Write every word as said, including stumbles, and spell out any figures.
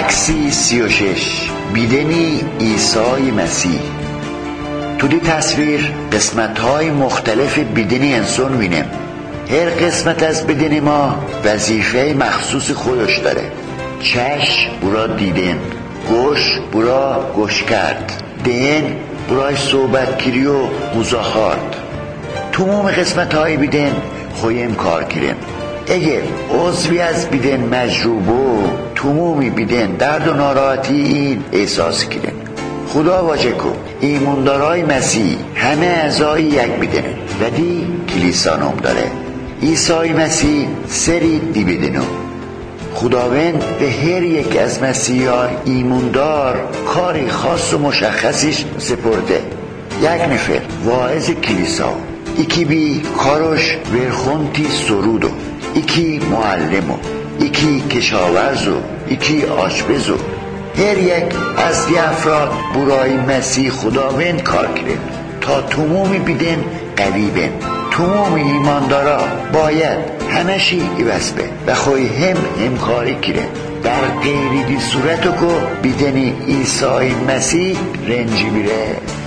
عکسی سی و شش بیدنی عیسی مسیح. تو دی تصویر قسمت های مختلف بیدنی انسان بینیم. هر قسمت از بدن ما وظیفه مخصوص خودش داره. چشم برای دیدن، گوش برای گوش کرد، دهن برای صحبت کری و مزاحات. تمام قسمت های بدن خویم کار کرن. اگر عضوی از بدن مجروبو تمامی بدن درد و ناراحتی این احساس کرن. خدا واجه کو ایماندارای مسیح همه اعضای یک بدنه و دی کلیسا نام داره. عیسی مسیح سری دی بدنو. خداوند به هر یک از مسیحیان ایماندار کاری خاص و مشخصیش سپرده. یک نفر واعظ کلیسا، یکی بی کارش ورخونتی سرودو، یکی معلمو، یکی کشاورزو، یکی آشپزو. هر یک از دی افراد برای مسیح خداوند کار کرد تا تمامی بدن قوی بین. تمام ایماندارا باید همشی ایوز به و خوی هم همکاری کرد. در غیری دی صورتو که بدن عیسی مسیح رنجی بیره.